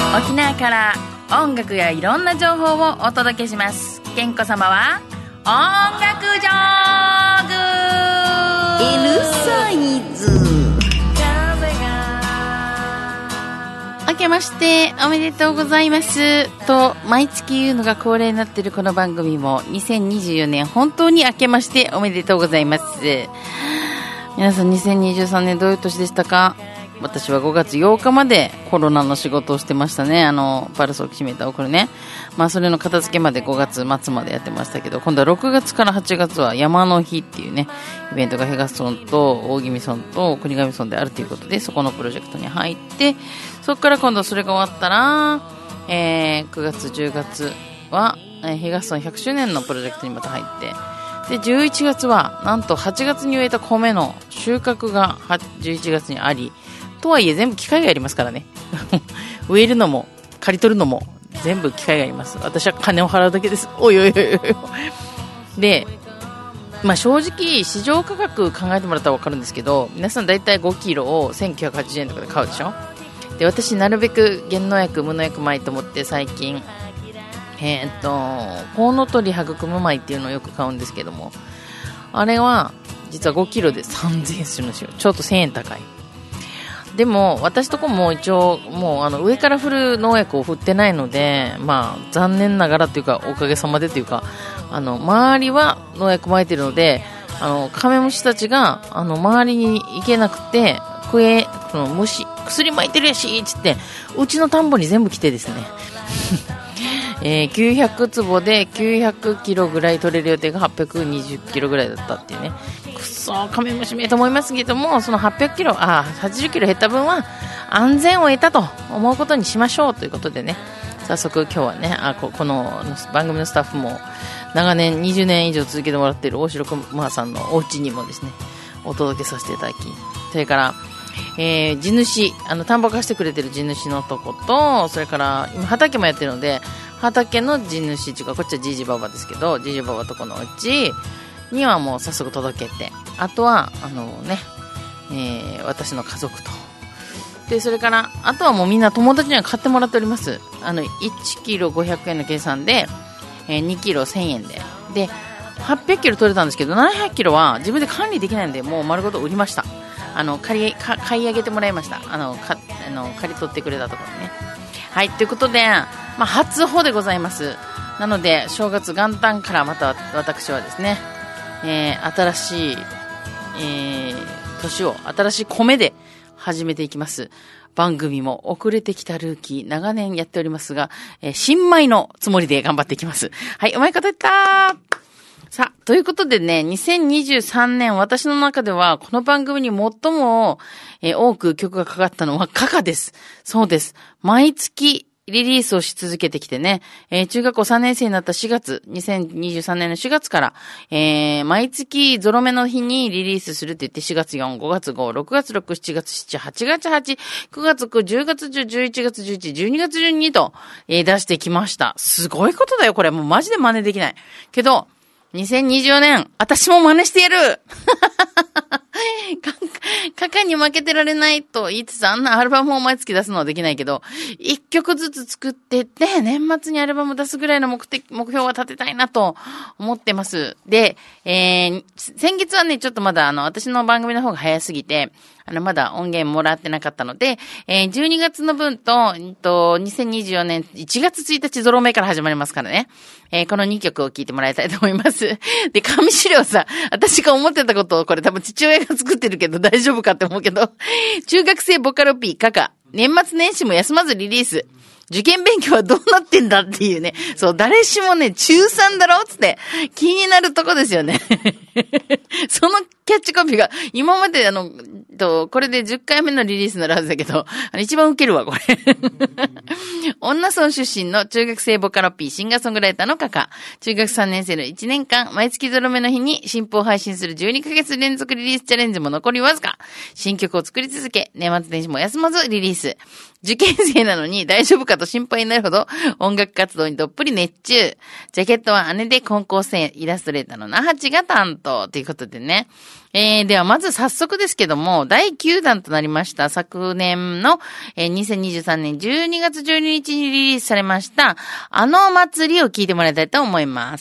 沖縄から音楽やいろんな情報をお届けします。ケンコ様は音楽ジョーグ L サイズ。 明けましておめでとうございますと毎月言うのが恒例になっているこの番組も2024年本当に明けましておめでとうございます。皆さん2023年どういう年でしたか？私は5月8日までコロナの仕事をしてましたね。パルスオキシメーターを送るね。まあそれの片付けまで5月末までやってましたけど、今度は6月から8月は山の日っていうね、イベントが東村と大宜味村と国頭村であるということで、そこのプロジェクトに入って、そこから今度それが終わったら、9月10月は、東村100周年のプロジェクトにまた入って、で11月はなんと8月に植えた米の収穫が11月にあり、とはいえ全部機械がありますからね植えるのも刈り取るのも全部機械があります。私は金を払うだけです。おいおいおいおいで、まあ、正直市場価格考えてもらったら分かるんですけど、皆さんだいたい5キロを1980円とかで買うでしょ。で、私なるべく減農薬無農薬米と思って最近コウノトリ育む米っていうのをよく買うんですけども、あれは実は5キロで3000円するんですよ。ちょっと1000円高い。でも私とこも一応もう上から振る農薬を振ってないので、まあ残念ながらというかおかげさまでというか、周りは農薬撒いてるので、カメムシたちが周りに行けなくてその虫薬撒いてるやしって言ってうちの田んぼに全部来てですね900坪で900キロぐらい取れる予定が820キロぐらいだったっていうね。くそーカメムシめと思いますけども、その80キロ減った分は安全を得たと思うことにしましょうということでね、早速今日はねこの番組のスタッフも長年20年以上続けてもらっている大城熊さんのお家にもですねお届けさせていただき、それから地主田んぼ貸してくれてる地主のとこと、それから今畑もやってるので畑の地主っていうか、こっちはじいじばばですけど、じいじばばとこのうちにはもう早速届けて、あとは私の家族とで、それからあとはもうみんな友達には買ってもらっております。1キロ500円の計算で、2キロ1000円で800キロ取れたんですけど、700キロは自分で管理できないのでもう丸ごと売りました。買い上げてもらいました。借り取ってくれたところね。はい、ということで、まあ、初穂でございます。なので正月元旦からまた私はですね、新しい、年を新しい米で始めていきます。番組も遅れてきたルーキー長年やっておりますが、新米のつもりで頑張っていきます。はい、うまいこと言ったー。さあ、ということでね、2023年私の中ではこの番組に最も、多く曲がかかったのはカカです。そうです。毎月リリースをし続けてきてね、中学校3年生になった2023年の4月から、毎月ゾロ目の日にリリースするって言って4月4、5月5、6月6、7月7、8月8、9月9、10月10、11月11、12月12と、出してきました。すごいことだよ、これ。もうマジで真似できない。けど、2024年、私も真似してやるカカに負けてられないと言いつつ、あんなアルバムを毎月出すのはできないけど、1曲ずつ作ってって、年末にアルバム出すぐらいの目標は立てたいなと思ってます。で、先月はね、ちょっとまだ私の番組の方が早すぎて、まだ音源もらってなかったので、12月の分と、2024年1月1日ゾロ目から始まりますからね。この2曲を聴いてもらいたいと思います。で、紙資料さ、私が思ってたことをこれ多分父親が作ってるけど大丈夫かって思うけど、中学生ボカロ P カカ、年末年始も休まずリリース。受験勉強はどうなってんだっていうね。そう、誰しもね、中3だろつって気になるとこですよね。そのキャッチコピーが、今までこれで10回目のリリースになるはずだけど、一番ウケるわ、これ。女村出身の中学生ボカロ P シンガーソングライターのカカ。中学3年生の1年間、毎月ゾロ目の日に新譜を配信する12ヶ月連続リリースチャレンジも残りわずか。新曲を作り続け、年末年始も休まずリリース。受験生なのに大丈夫かと心配になるほど音楽活動にどっぷり熱中。ジャケットは姉で高校生イラストレーターの那覇ちが担当ということでね。 ではまず早速ですけども、第9弾となりました昨年の、2023年12月12日にリリースされましたあの祭りを聞いてもらいたいと思います。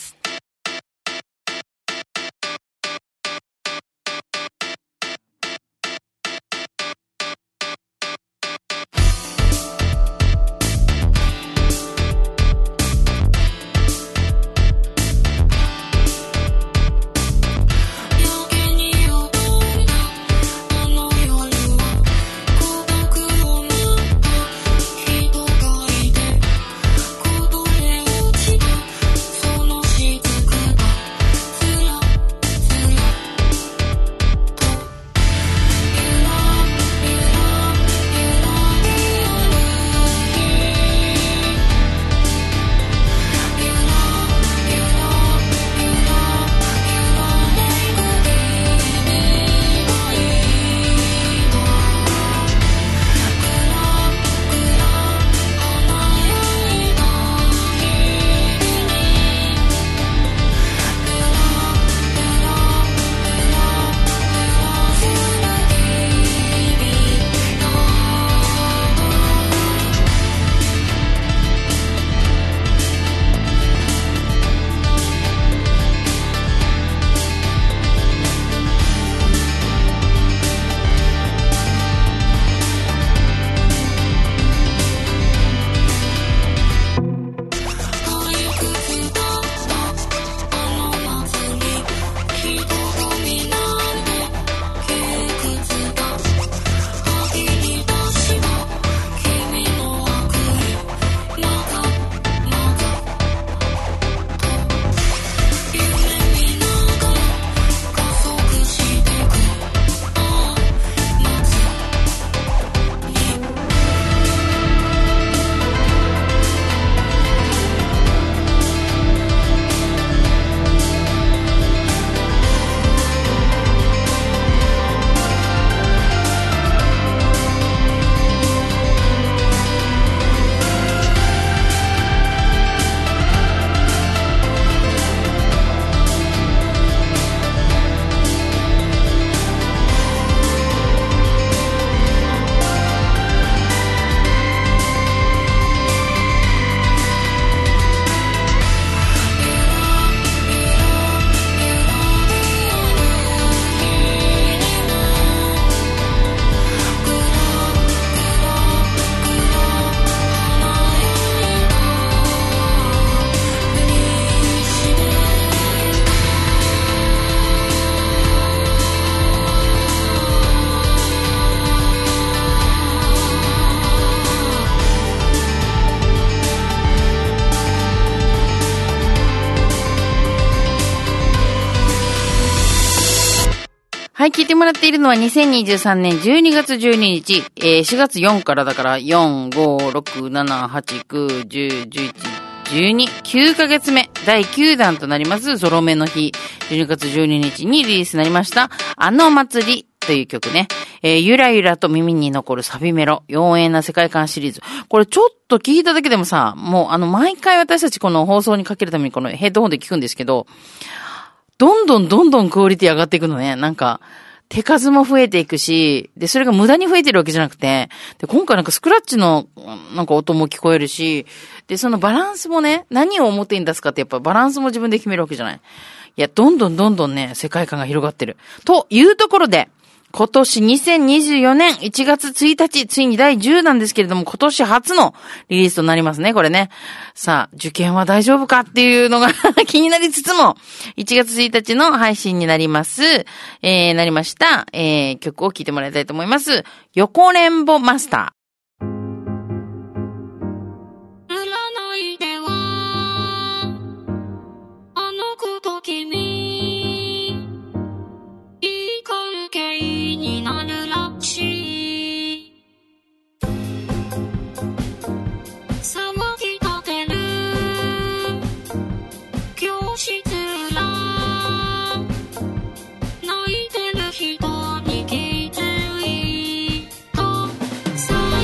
はい、聞いてもらっているのは2023年12月12日、4月4からだから4、5、6、7、8、9、10、11、12、9ヶ月目、第9弾となります、ゾロ目の日、12月12日にリリースになりました、あの祭りという曲ね。ゆらゆらと耳に残るサビメロ、妖艶な世界観シリーズ。これちょっと聞いただけでもさ、もう毎回私たちこの放送にかけるためにこのヘッドホンで聞くんですけど、どんどんクオリティ上がっていくのね。なんか、手数も増えていくし、で、それが無駄に増えてるわけじゃなくて、で、今回なんかスクラッチのなんか音も聞こえるし、で、そのバランスもね、何を表に出すかってやっぱバランスも自分で決めるわけじゃない。いや、どんどんね、世界観が広がってる。というところで、今年2024年1月1日、ついに第10弾ですけれども、今年初のリリースとなりますね、これね。さあ、受験は大丈夫かっていうのが気になりつつも、1月1日の配信になります、なりました、曲を聴いてもらいたいと思います。横連棒マスター。 さ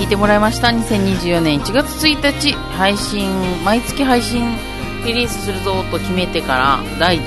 てもらいました。2024年1月1日配信、毎月配信リリースするぞと決めてから第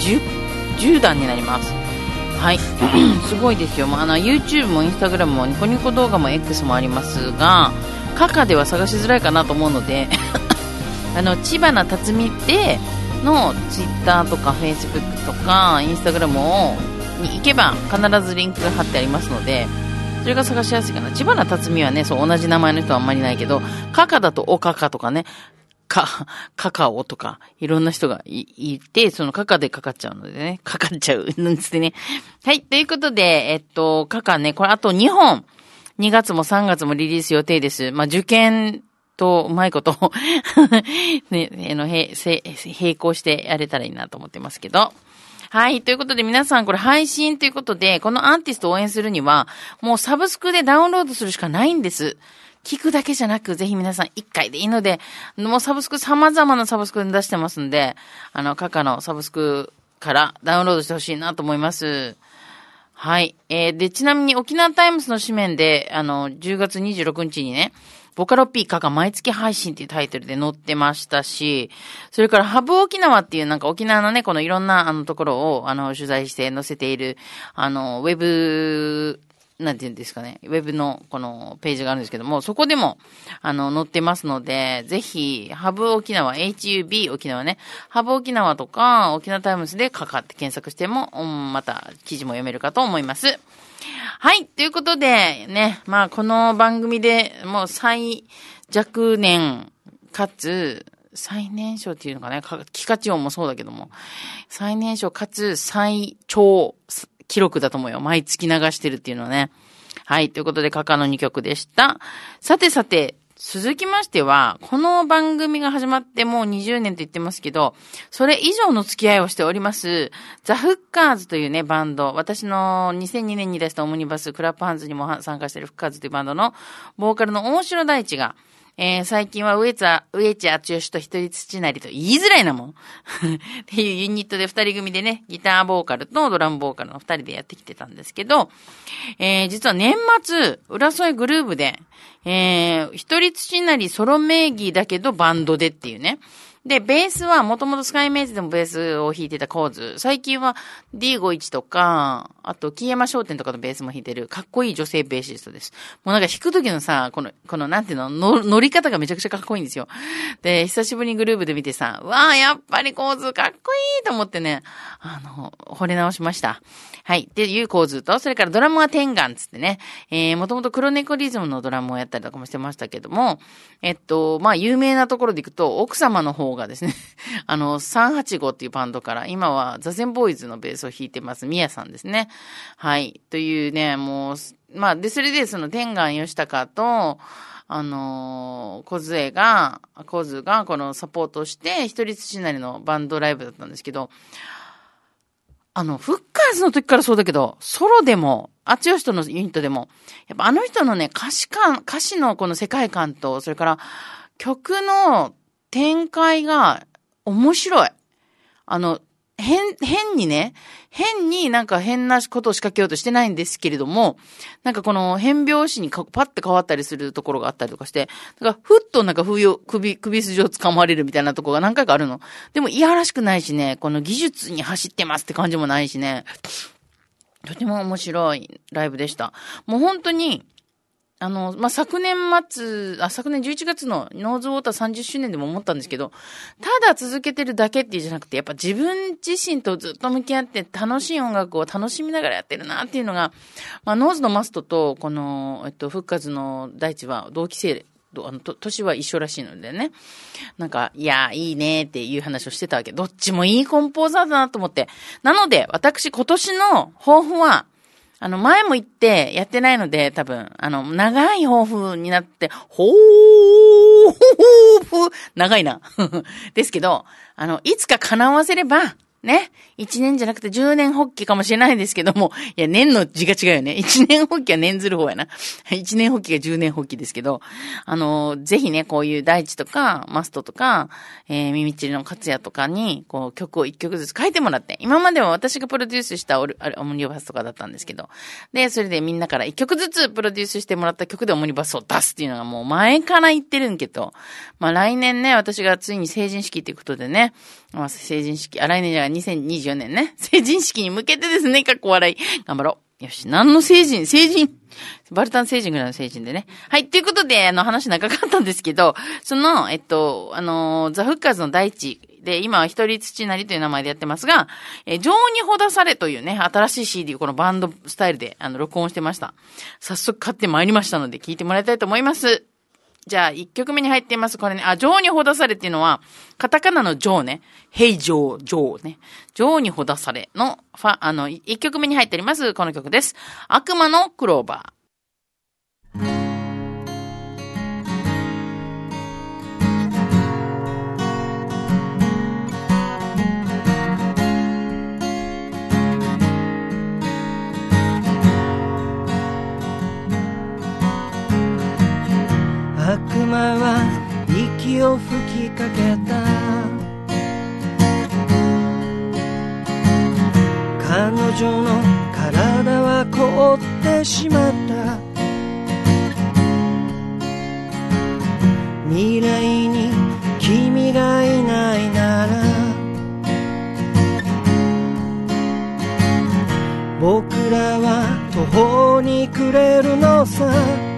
10弾になります。はいすごいですよ。YouTube も Instagram もニコニコ動画も X もありますが、カカでは探しづらいかなと思うので千葉な辰巳での Twitter とか Facebook とか Instagram に行けば必ずリンクが貼ってありますので、それが探しやすいかな。千葉な辰巳はね、そう同じ名前の人はあんまりないけど、カカだとおカカとかね、カカオとかいろんな人がいて、そのカカでかかっちゃうのでね、かかっちゃうなんつってね。はい、ということでカカね、これあと2本2月も3月もリリース予定です。受験とうまいことね、並行してやれたらいいなと思ってますけど。はい。ということで皆さんこれ配信ということで、このアーティストを応援するには、もうサブスクでダウンロードするしかないんです。聞くだけじゃなく、ぜひ皆さん1回でいいので、もうサブスク様々なサブスクに出してますんで、カカのサブスクからダウンロードしてほしいなと思います。はい。で、ちなみに沖縄タイムスの紙面で、10月26日にね、ボカロ P カカ毎月配信っていうタイトルで載ってましたし、それからハブ沖縄っていうなんか沖縄のね、このいろんなところを取材して載せている、ウェブ、なんていうんですかね、ウェブのこのページがあるんですけども、そこでも載ってますので、ぜひ、ハブ沖縄、HUB 沖縄ね、ハブ沖縄とか沖縄タイムスでカカって検索しても、また記事も読めるかと思います。はい。ということで、ね、この番組でもう最若年かつ、最年少っていうのかね、キカチオンもそうだけども、最年少かつ最長記録だと思うよ。毎月流してるっていうのはね。はい。ということで、カカの2曲でした。さて、続きましては、この番組が始まってもう20年と言ってますけど、それ以上の付き合いをしております、ザ・フッカーズというね、バンド、私の2002年に出したオムニバス、クラップハンズにも参加しているフッカーズというバンドの、ボーカルの大城大地が、最近は植地厚吉と一人土なりと言いづらいなもん。っていうユニットで二人組でね、ギターボーカルとドラムボーカルの二人でやってきてたんですけど、実は年末、浦添グルーブで、一人土なりソロ名義だけどバンドでっていうね。で、ベースはもともとスカイメイズでもベースを弾いてたコーズ。最近は D51 とか、あと木山商店とかのベースも弾いてるかっこいい女性ベーシストです。もうなんか弾くときのさ、このなんていうの、乗り方がめちゃくちゃかっこいいんですよ。で、久しぶりにグルーブで見てさ、やっぱりコーズかっこいいと思ってね、惚れ直しました。はい。っていう構図と、それからドラムはテンガンつってね、もともと黒猫リズムのドラムをやったりとかもしてましたけども、有名なところでいくと、奥様の方がですね、385っていうバンドから、今はザゼンボーイズのベースを弾いてます、ミヤさんですね。はい。というね、もう、で、それでそのテンガン吉高と、コズがこのサポートして、一人土なりのバンドライブだったんですけど、フッカーズの時からそうだけど、ソロでも、厚吉とのユニットでも、やっぱ人のね、歌詞のこの世界観と、それから曲の展開が面白い。変になんか変なことを仕掛けようとしてないんですけれども、なんかこの変拍子にパッて変わったりするところがあったりとかして、なんかふっとなんか首筋を掴まれるみたいなところが何回かあるの。でもいやらしくないしね、この技術に走ってますって感じもないしね、とても面白いライブでした。もう本当に、昨年11月のノーズウォーター30周年でも思ったんですけど、ただ続けてるだけっていうじゃなくて、やっぱ自分自身とずっと向き合って楽しい音楽を楽しみながらやってるなっていうのが、ノーズのマストと、この、フッカーズの大地は同期生、年は一緒らしいのでね。なんか、いや、いいねっていう話をしてたわけ。どっちもいいコンポーザーだなと思って。なので、私今年の抱負は、前も言ってやってないので、多分、長い抱負になって、長いな。ですけど、いつか叶わせれば、 ね。1年じゃなくて10年発起かもしれないですけども、いや、年の字が違うよね。1年発起は年ずる方やな。1年発起が10年発起ですけど、ぜひね、こういう大地とか、マストとか、ミミチリの勝也とかに、こう、曲を1曲ずつ書いてもらって、今までは私がプロデュースしたオムニバスとかだったんですけど、で、それでみんなから1曲ずつプロデュースしてもらった曲でオムニバスを出すっていうのがもう前から言ってるんけど、まあ来年ね、私がついに成人式ということでね、まあ、成人式、来年じゃ2024年ね。成人式に向けてですね、かっこ笑い。頑張ろう。よし、何の成人バルタン成人ぐらいの成人でね。はい、ということで、話長かったんですけど、ザ・フッカーズの第一で、今は一人土なりという名前でやってますが、情にほだされというね、新しい CD をこのバンドスタイルで、録音してました。早速買ってまいりましたので、聞いてもらいたいと思います。じゃあ、1曲目に入っています。これね、情にほだされっていうのは、カタカナの情ね。ヘイ情ね。情にほだされの、1曲目に入っております。この曲です。悪魔のクローバー。 悪魔は息を吹きかけた。彼女の体は凍ってしまった。未来に君がいないなら、僕らは途方に暮れるのさ。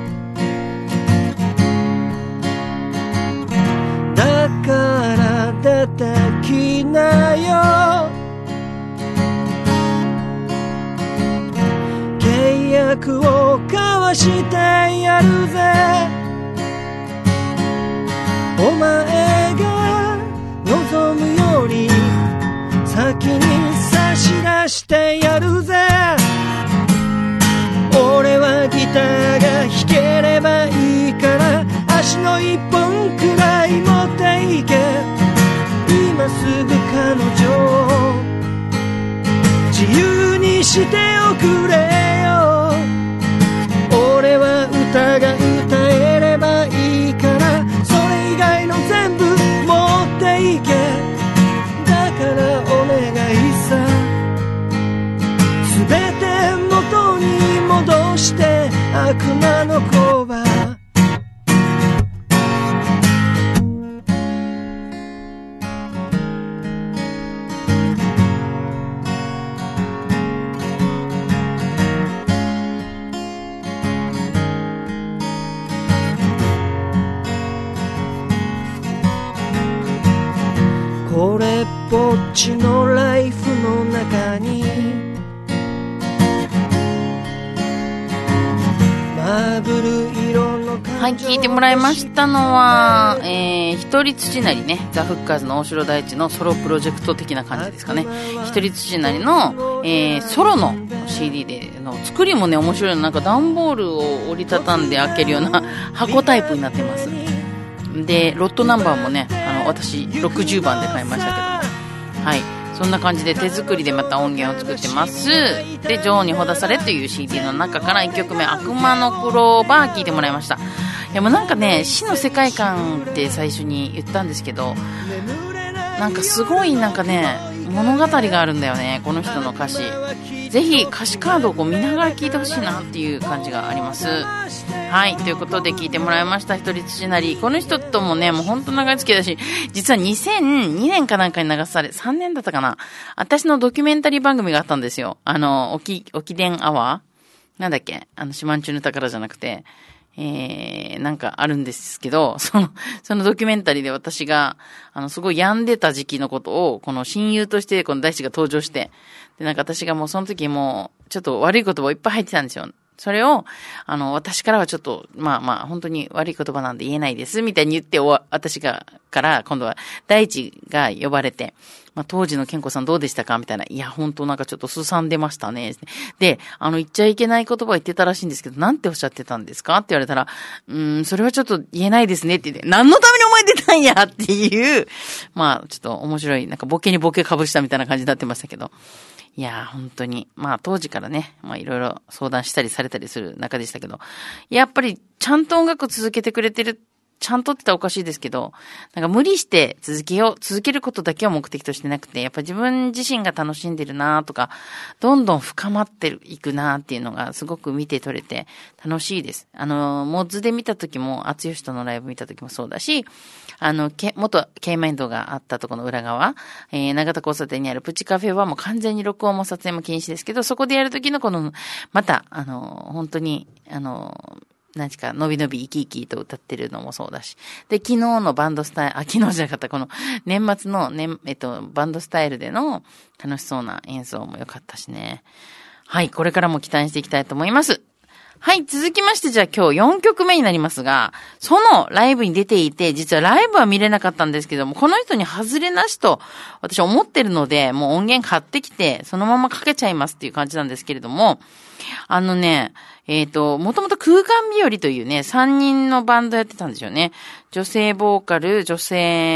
だから出てきなよ。契約を交わしてやるぜ。お前が望むより先に差し出してやるぜ。俺はギターが弾ければいいから、足の一本くらい持っていけ。今すぐ彼女を自由にしておくれよ。俺は歌が歌えればいいから、それ以外の全部持っていけ。だからお願いさ、すべて元に戻して悪魔のクローバー。これっぽっちのライフの中に、マーブル色の感情。 はい、聞いてもらいましたのは、一人土なりね、ザ・フッカーズの大城大地のソロプロジェクト的な感じですかね。一人土なりの、ソロの CD で、作りもね、面白いの。なんか段ボールを折りたたんで開けるような箱タイプになってます。で、ロットナンバーもね、私60番で買いましたけども、はい、そんな感じで手作りでまた音源を作ってます。で、情にほだされという CD の中から1曲目、悪魔のクローバー聴いてもらいました。いや、もうなんかね、死の世界観って最初に言ったんですけど、なんかすごいなんかね、物語があるんだよね、この人の歌詞。ぜひ歌詞カードをこう見ながら聴いてほしいなっていう感じがあります。はい、ということで聴いてもらいました。一人土なり。この人ともね、もうほんと長い付き合いだし、実は2002年かなんかに流され、3年だったかな。私のドキュメンタリー番組があったんですよ。沖伝アワーなんだっけ、四万中の宝じゃなくて、なんかあるんですけど、そのドキュメンタリーで私が、すごい病んでた時期のことを、この親友として、この大地が登場して、で、なんか私がもうその時もう、ちょっと悪い言葉いっぱい入ってたんですよ。 それを、私からはちょっと、本当に悪い言葉なんで言えないです、みたいに言って、私から今度は大地が呼ばれて、当時の健子さんどうでしたかみたいな。いや、本当なんかちょっとすさんでましたね。で、言っちゃいけない言葉言ってたらしいんですけど、なんておっしゃってたんですかって言われたら、それはちょっと言えないですねって言って、何のためにお前出たんやっていう、ちょっと面白い、なんかボケにボケかぶしたみたいな感じになってましたけど。いや、本当に。当時からね、いろいろ相談したりされたりする中でしたけど、やっぱりちゃんと音楽続けてくれてる、ちゃんとって言ったらおかしいですけど、なんか無理して続けることだけを目的としてなくて、やっぱ自分自身が楽しんでるなとか、どんどん深まっていくなっていうのがすごく見て取れて楽しいです。モッズで見た時も、厚吉とのライブ見た時もそうだし、元Kマインドがあったところの裏側、長田交差点にあるプチカフェはもう完全に録音も撮影も禁止ですけど、そこでやる時のこの、また、本当に、何か、のびのび生き生きと歌ってるのもそうだし。で、昨日のバンドスタイル、昨日じゃなかった、この年末のバンドスタイルでの楽しそうな演奏も良かったしね。はい、これからも期待していきたいと思います。はい、続きましてじゃあ今日4曲目になりますが、そのライブに出ていて、実はライブは見れなかったんですけども、この人に外れなしと私は思ってるので、もう音源買ってきて、そのままかけちゃいますっていう感じなんですけれども、もともと空間日和というね、3人のバンドやってたんですよね。女性ボーカル、ギ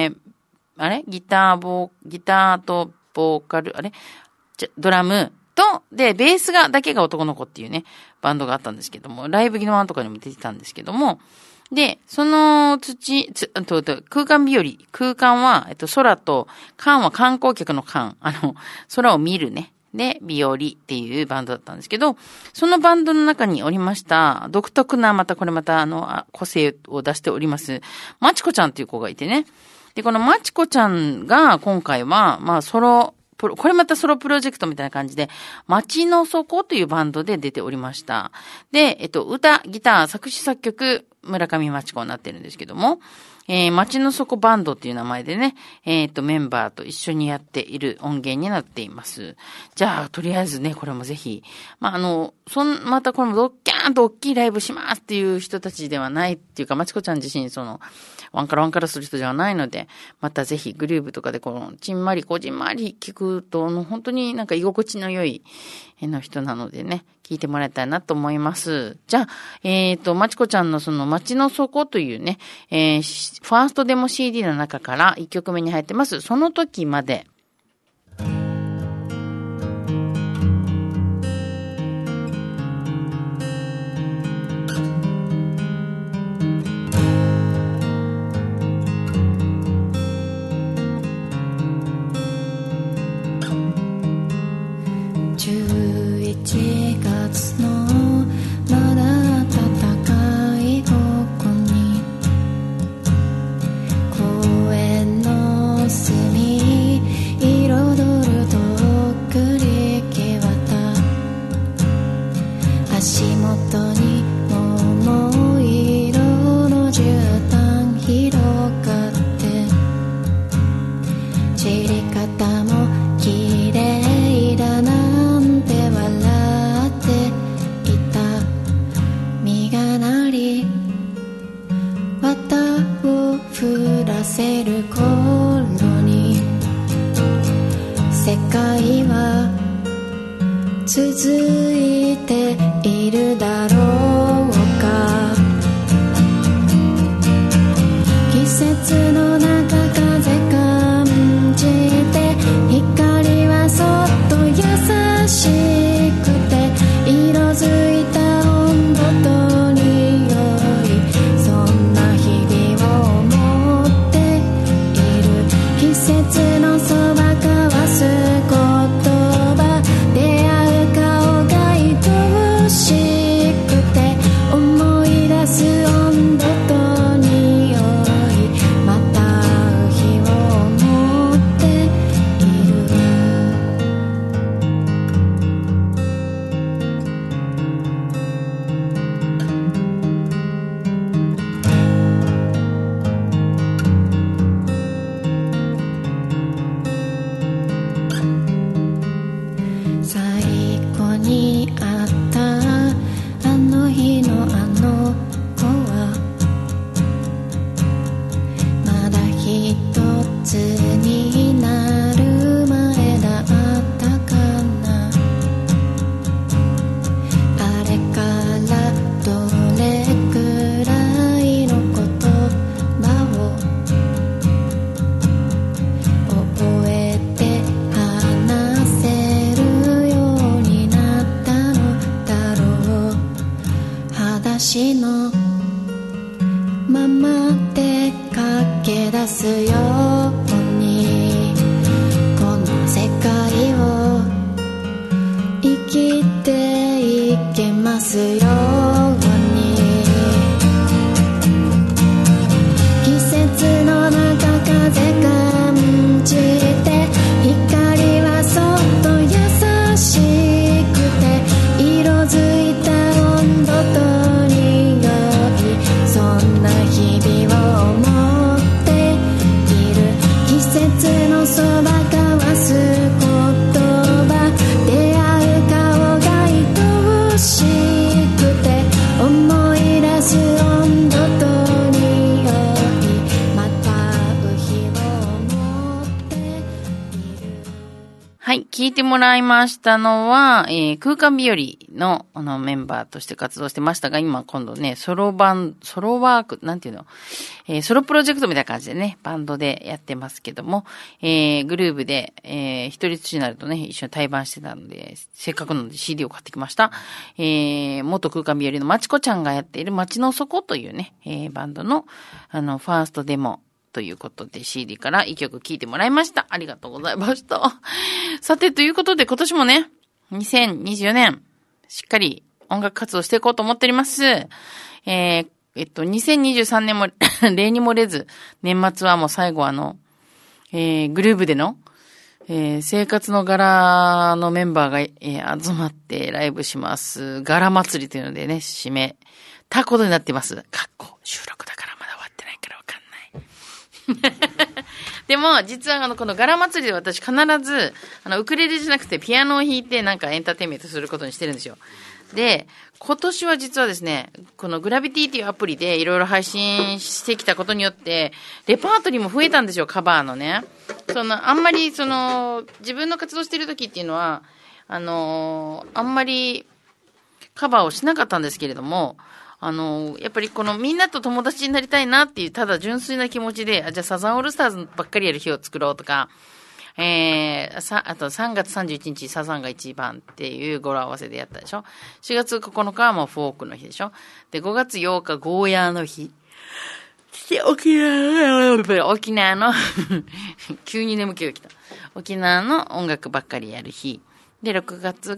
ターとボーカル、ドラムと、で、ベースだけが男の子っていうね、バンドがあったんですけども、ライブギノワンとかにも出てたんですけども、で、その空間日和、空間は、空と、間は観光客の間、空を見るね。で、日和っていうバンドだったんですけど、そのバンドの中におりました、独特な、個性を出しております、まちこちゃんっていう子がいてね。で、このまちこちゃんが今回は、これまたソロプロジェクトみたいな感じで、街の底というバンドで出ておりました。で、歌、ギター、作詞作曲、村上まちこになってるんですけども、街の底バンドっていう名前でね、メンバーと一緒にやっている音源になっています。じゃあ、とりあえずね、これもぜひ、またこれもドッキャーンと大きいライブしますっていう人たちではないっていうか、まちこちゃん自身、ワンカラする人ではないので、またぜひグルーブとかでちんまりこじんまり聞くと、本当になんか居心地の良いの人なのでね、聞いてもらいたいなと思います。じゃあ、まちこちゃんの街の底というね、ファーストデモ CD の中から1曲目に入ってます。その時まで。 11月のまだ暖かい午後に公園の隅彩るとっくり木綿足元に桃色の絨毯広がって散り方も綺麗だな降らせる頃に世界は続いているだろうか季節の中風感じて光はそっと優しくて色づいた温度と匂いそんな日々を季節のそば交わす言葉出会う顔が愛しくて思い出す温度と匂いまたすようにこの世界を生きていけますように季節の中風感じて光はそっと優しくて色づいた温度と匂いそんな日々を思っている季節のそば交わす言葉出会う顔が愛しくて思い出す温度と匂いまた会う日を思っている。 はい、聞いてもらいましたのは、空間日和のメンバーとして活動してましたが、今今度ね、ソロワーク、なんていうの、ソロプロジェクトみたいな感じでね、バンドでやってますけども、グルーブで、一人ずつになるとね、一緒に対バンしてたので、せっかくなので CD を買ってきました。元空間日和のまちこちゃんがやっている街の底というね、バンドの、ファーストデモ、ということで CD から一曲聴いてもらいました。ありがとうございました。さて、ということで今年もね、2024年、しっかり音楽活動していこうと思っております。2023年も例に漏れず、年末はもう最後グルーブでの、生活の柄のメンバーが、集まってライブします。柄祭りというのでね、締めたことになっています。収録だからまだ終わってないからわかんない。でも、実はこの柄祭りで私必ず、ウクレレじゃなくてピアノを弾いてなんかエンターテインメントすることにしてるんですよ。で、今年は実はですね、このグラビティっていうアプリでいろいろ配信してきたことによって、レパートリーも増えたんですよ、カバーのね。あんまり自分の活動してる時っていうのは、あんまりカバーをしなかったんですけれども、やっぱりみんなと友達になりたいなっていう、ただ純粋な気持ちで、じゃあサザンオールスターズばっかりやる日を作ろうとか、あと3月31日サザンが一番っていう語呂合わせでやったでしょ。4月9日はもうフォークの日でしょ。で、5月8日ゴーヤーの日。沖縄の急に眠気が来た。沖縄の音楽ばっかりやる日。で、6月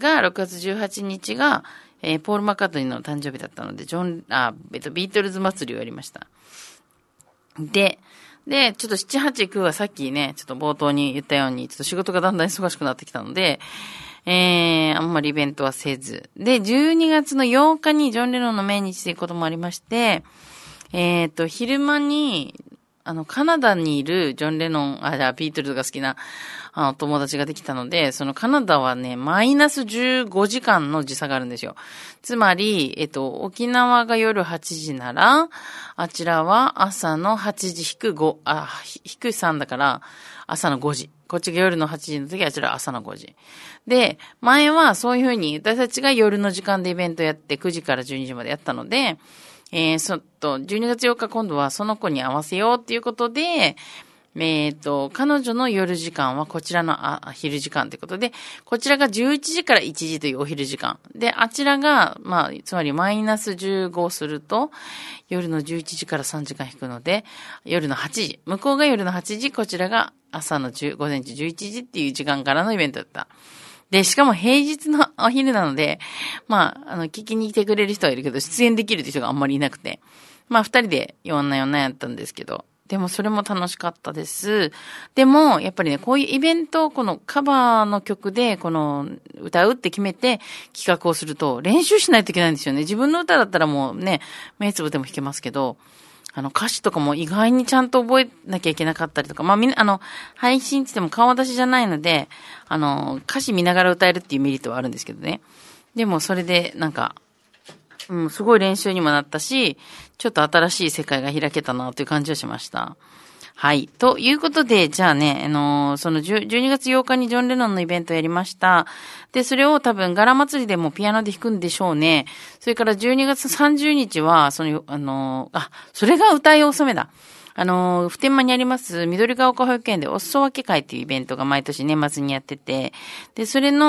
18日が、ポール・マッカートニーの誕生日だったので、ビートルズ祭りをやりました。で、ちょっと7、8、9はさっきね、ちょっと冒頭に言ったように、ちょっと仕事がだんだん忙しくなってきたので、あんまりイベントはせず。で、12月の8日にジョン・レノンの命日ということもありまして、昼間に、カナダにいるジョン・レノン、ビートルズが好きな、友達ができたので、そのカナダはね、マイナス15時間の時差があるんですよ。つまり、沖縄が夜8時なら、あちらは朝の8時引く3だから、朝の5時。こっちが夜の8時の時、あちらは朝の5時。で、前はそういうふうに、私たちが夜の時間でイベントやって、9時から12時までやったので、12月8日今度はその子に合わせようっていうことで、彼女の夜時間はこちらの昼時間ということで、こちらが11時から1時というお昼時間。で、あちらが、つまりマイナス15をすると、夜の11時から3時間引くので、夜の8時。向こうが夜の8時、こちらが朝の午前中11時っていう時間からのイベントだった。で、しかも平日のお昼なので、聞きに来てくれる人はいるけど、出演できるって人があんまりいなくて。二人でよんなやったんですけど、でもそれも楽しかったです。でも、やっぱりね、こういうイベントをこのカバーの曲で、歌うって決めて企画をすると、練習しないといけないんですよね。自分の歌だったらもうね、目つぶっても弾けますけど、歌詞とかも意外にちゃんと覚えなきゃいけなかったりとか、配信って言っても顔出しじゃないので、歌詞見ながら歌えるっていうメリットはあるんですけどね。でもそれですごい練習にもなったし、ちょっと新しい世界が開けたなという感じがしました。はい。ということで、じゃあね、その12月8日にジョン・レノンのイベントをやりました。で、それを多分、柄祭りでもピアノで弾くんでしょうね。それから12月30日は、それが歌い納めだ。普天間にあります緑が丘保育園でお裾分け会っていうイベントが毎年年末にやってて、で、それに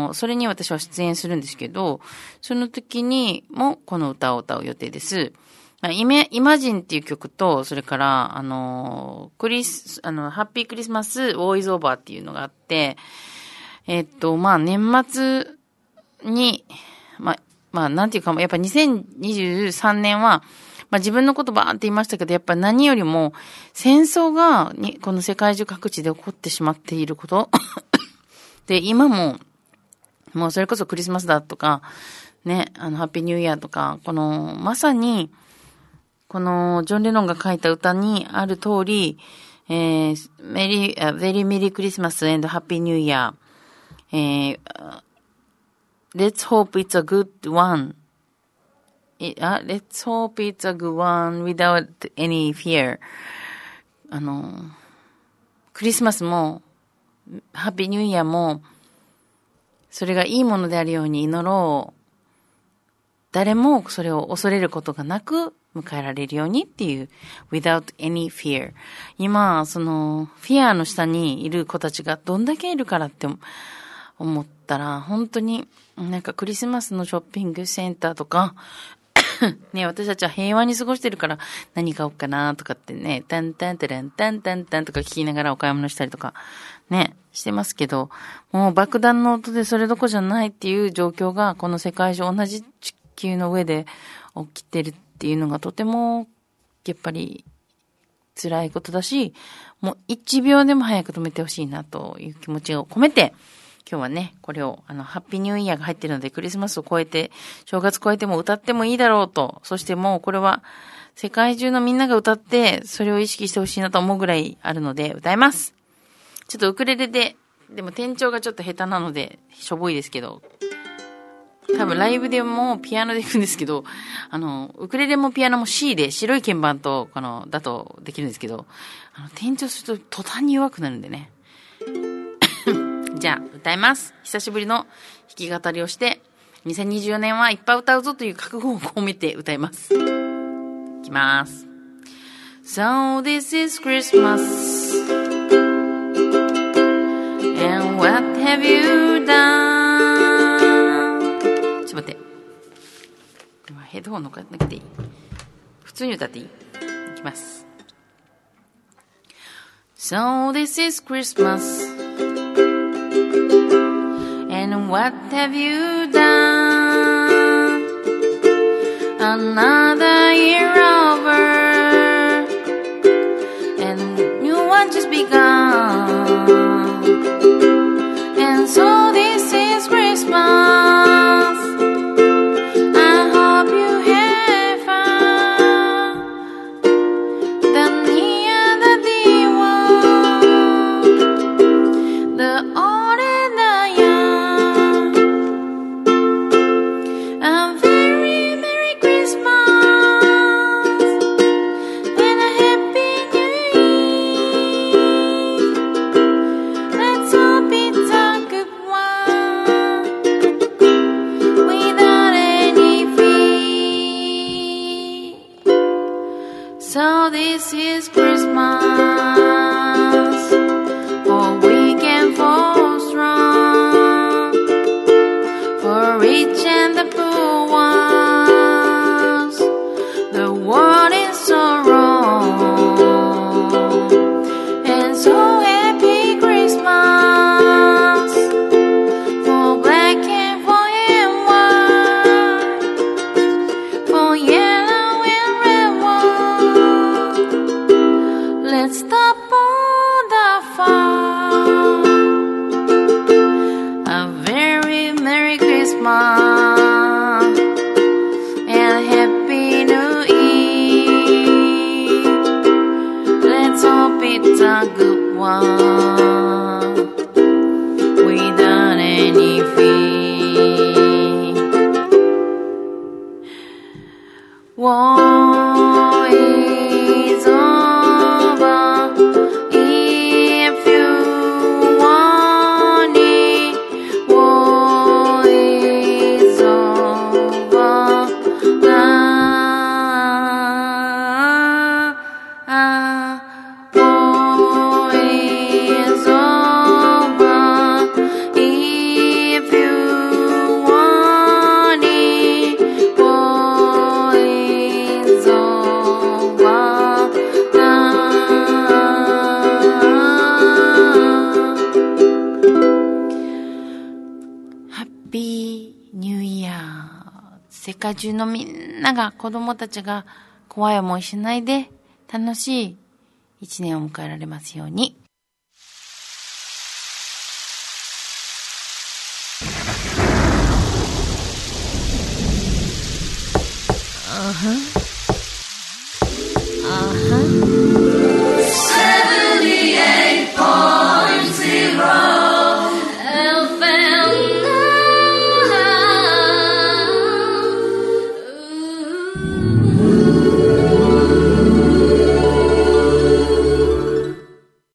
私は出演するんですけど、その時にもこの歌を歌う予定です。 イマジンっていう曲と、それから、ハッピークリスマス、ウォーイズオーバーっていうのがあって、まあ、年末に、まあ、なんていうか、やっぱ2023年は、まあ自分のことばーって言いましたけど、やっぱ何よりも戦争がこの世界中各地で起こってしまっていること。で、今もうそれこそクリスマスだとか、ね、ハッピーニューイヤーとか、まさに、このジョン・レノンが書いた歌にある通り、Very Merry Christmas and Happy New Year. Let's hope it's a good one.Let's hope it's a good one without any fear. クリスマスも、ハッピーニューイヤーも、それがいいものであるように祈ろう。誰もそれを恐れることがなく迎えられるようにっていう、without any fear. 今、フィアの下にいる子たちがどんだけいるからって思ったら、本当になんかクリスマスのショッピングセンターとか、ね、私たちは平和に過ごしてるから何買おうかなとかってね、タンタンタランタンタンタンとか聞きながらお買い物したりとかね、してますけど、もう爆弾の音でそれどこじゃないっていう状況がこの世界中同じ地球の上で起きてるっていうのがとてもやっぱり辛いことだし、もう1秒でも早く止めてほしいなという気持ちを込めて、今日はね、これを、ハッピーニューイヤーが入っているので、クリスマスを超えて、正月超えても歌ってもいいだろうと、そしてもうこれは、世界中のみんなが歌って、それを意識してほしいなと思うぐらいあるので、歌います。ちょっとウクレレで、でも転調がちょっと下手なので、しょぼいですけど、多分ライブでもピアノで行くんですけど、ウクレレもピアノも C で、白い鍵盤と、だとできるんですけど、転調すると途端に弱くなるんでね。じゃあ、歌います。久しぶりの弾き語りをして、2024年はいっぱい歌うぞという覚悟を込めて歌います。いきます。So this is Christmas And what have you done? ちょっと待って。今ヘッドホンのかなくていい。普通に歌っていい。いきます。So this is Christmas.And what have you done? Another year over, and new one just begun. And so this is Christmas. I hope you have fun. The near the dear one, the old and the young.So this is Christmas, for weak and for strong, for rich and the poor ones. The world is so wrong, and so happy Christmas, for black and for white, for yellow and red one.Let's stop all the fun. A very Merry Christmas and Happy New Year. Let's hope it's a good one without any fear.War is over.If you want it, war is over. War 世界中のみんなが、子供たちが怖い思いしないで楽しい一年を迎えられますように。 あは